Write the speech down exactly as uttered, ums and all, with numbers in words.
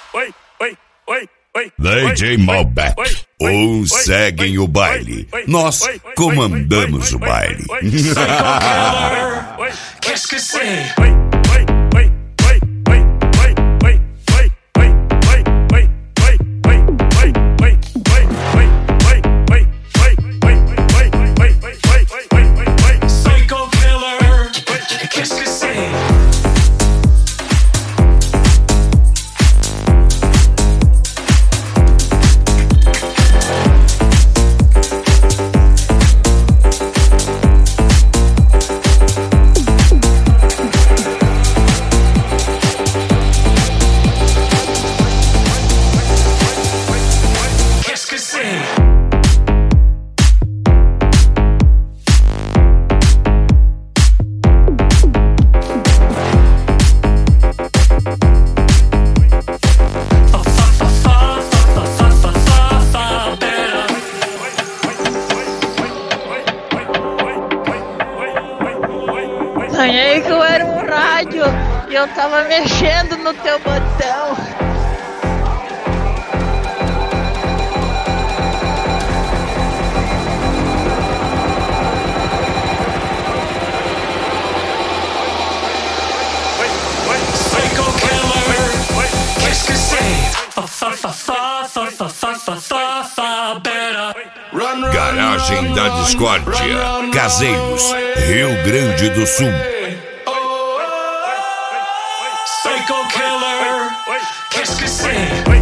D J Malbec, uns seguem o baile, nós comandamos o baile. Qu'est-ce que c'est? Sonhei que eu era um rádio e eu tava mexendo no teu botão. Psycho killer, qu'est-ce que c'est? Fa fa fa fa fa fa fa fa fa fa better. Garagem da Discórdia, Caseiros, Rio Grande do Sul. Psycho killer, qu'est-ce que c'est?